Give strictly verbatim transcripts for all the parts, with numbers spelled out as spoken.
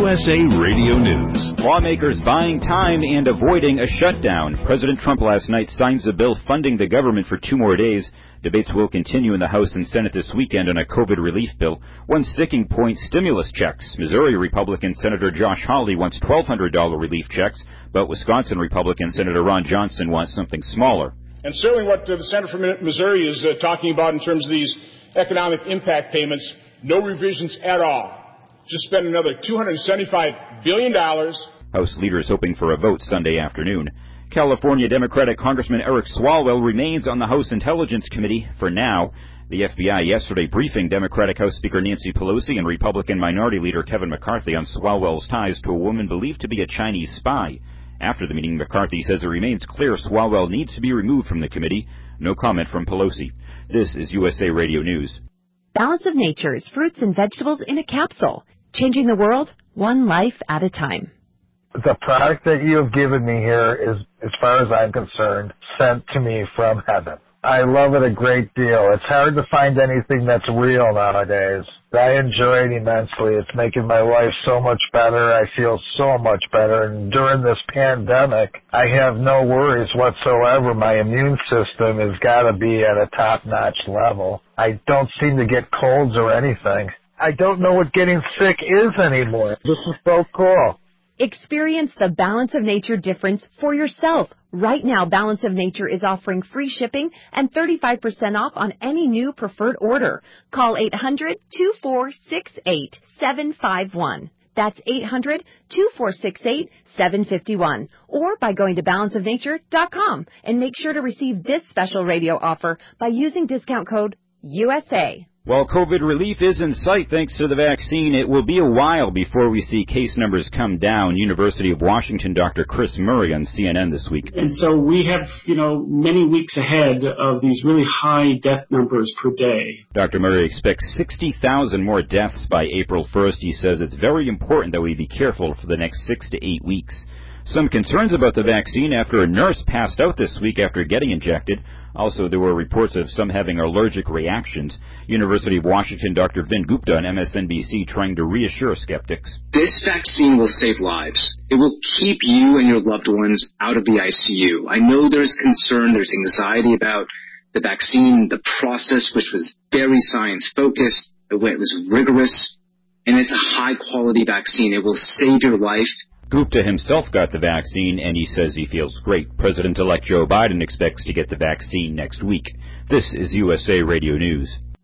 S A Radio News. Lawmakers buying time and avoiding a shutdown. President Trump last night signs a bill funding the government for two more days. Debates will continue in the House and Senate this weekend on a COVID relief bill. One sticking point, stimulus checks. Missouri Republican Senator Josh Hawley wants twelve hundred dollars relief checks, but Wisconsin Republican Senator Ron Johnson wants something smaller. And certainly what uh, the Senator from Missouri is uh, talking about in terms of these economic impact payments, no revisions at all. Just spend another two hundred seventy-five billion dollars. House leaders hoping for a vote Sunday afternoon. California Democratic Congressman Eric Swalwell remains on the House Intelligence Committee for now. The F B I yesterday briefing Democratic House Speaker Nancy Pelosi and Republican Minority Leader Kevin McCarthy on Swalwell's ties to a woman believed to be a Chinese spy. After the meeting, McCarthy says it remains clear Swalwell needs to be removed from the committee. No comment from Pelosi. This is U S A Radio News. Balance of Nature's fruits and vegetables in a capsule. Changing the world, one life at a time. The product that you have given me here is, as far as I'm concerned, sent to me from heaven. I love it a great deal. It's hard to find anything that's real nowadays. I enjoy it immensely. It's making my life so much better. I feel so much better. And during this pandemic, I have no worries whatsoever. My immune system has got to be at a top-notch level. I don't seem to get colds or anything. I don't know what getting sick is anymore. This is so cool. Experience the Balance of Nature difference for yourself. Right now, Balance of Nature is offering free shipping and thirty-five percent off on any new preferred order. Call eight hundred, two four six eight, seven five one. That's eight hundred, two four six eight, seven five one. Or by going to balance of nature dot com and make sure to receive this special radio offer by using discount code U S A. While COVID relief is in sight thanks to the vaccine, it will be a while before we see case numbers come down. University of Washington Doctor Chris Murray on C N N this week. And so we have, you know, many weeks ahead of these really high death numbers per day. Doctor Murray expects sixty thousand more deaths by April first. He says it's very important that we be careful for the next six to eight weeks. Some concerns about the vaccine after a nurse passed out this week after getting injected. Also, there were reports of some having allergic reactions. University of Washington Doctor Vin Gupta on M S N B C trying to reassure skeptics. This vaccine will save lives. It will keep you and your loved ones out of the I C U. I know there's concern, there's anxiety about the vaccine, the process, which was very science-focused. It was rigorous, and it's a high-quality vaccine. It will save your life. Gupta himself got the vaccine, and he says he feels great. President-elect Joe Biden expects to get the vaccine next week. This is U S A Radio News.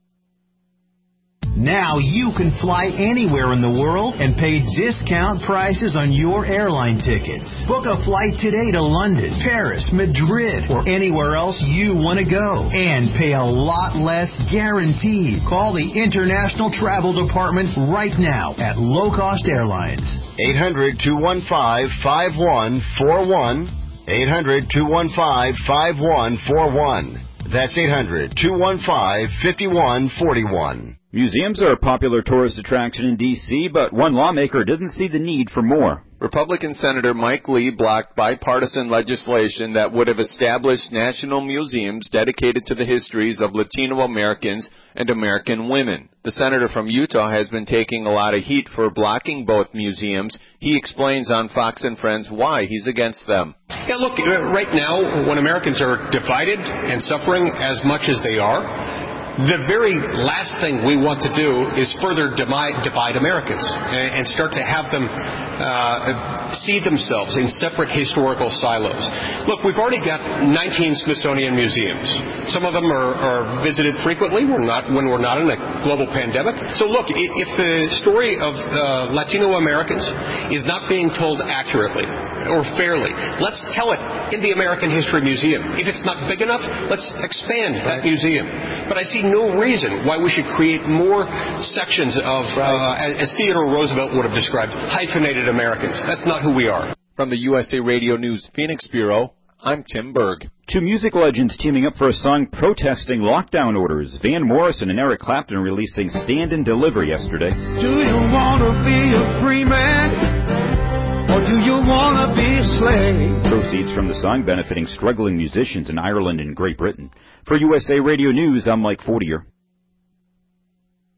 Now you can fly anywhere in the world and pay discount prices on your airline tickets. Book a flight today to London, Paris, Madrid, or anywhere else you want to go. And pay a lot less guaranteed. Call the International Travel Department right now at Low Cost Airlines. eight hundred, two one five, five one four one. eight hundred, two one five, five one four one. That's eight hundred, two one five, five one four one. Museums are a popular tourist attraction in D C, but one lawmaker doesn't see the need for more. Republican Senator Mike Lee blocked bipartisan legislation that would have established national museums dedicated to the histories of Latino Americans and American women. The senator from Utah has been taking a lot of heat for blocking both museums. He explains on Fox and Friends why he's against them. Yeah, look, right now, when Americans are divided and suffering as much as they are, the very last thing we want to do is further divide, divide Americans and, and start to have them uh, see themselves in separate historical silos. Look, we've already got nineteen Smithsonian museums. Some of them are, are visited frequently. We're not when we're not in a global pandemic. So look, if the story of uh, Latino Americans is not being told accurately or fairly, let's tell it in the American History Museum. If it's not big enough, let's expand that museum. But I see no reason why we should create more sections of, uh, as Theodore Roosevelt would have described, hyphenated Americans. That's not who we are. From the U S A Radio News Phoenix Bureau, I'm Tim Berg. Two music legends teaming up for a song protesting lockdown orders. Van Morrison and Eric Clapton releasing Stand and Deliver yesterday. Do you want to be a free man, or do you want to be a slave? Proceeds from the song benefiting struggling musicians in Ireland and Great Britain. For U S A Radio News, I'm Mike Fortier.